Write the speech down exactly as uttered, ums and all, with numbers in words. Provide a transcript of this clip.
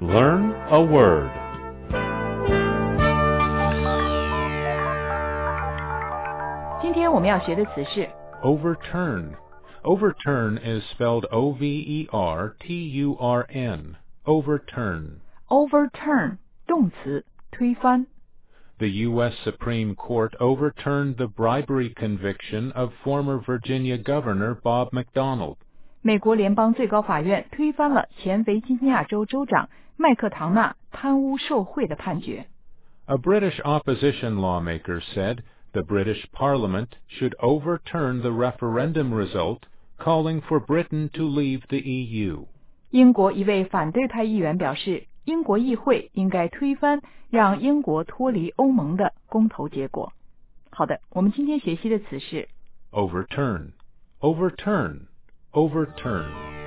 Learn a word. Overturn. Overturn is spelled O V E R T U R N. Overturn. Overturn 动词推翻。 The U S Supreme Court overturned the bribery conviction of former Virginia Governor Bob McDonnell. 美国联邦最高法院推翻了前维吉尼亚州州长麦克唐纳贪污受贿的判决。 A British opposition lawmaker said the British Parliament should overturn the referendum result calling for Britain to leave the E U. 英国一位反对派议员表示，英国议会应该推翻让英国脱离欧盟的公投结果。好的，我们今天学习的词是 Overturn. Overturn. Overturn.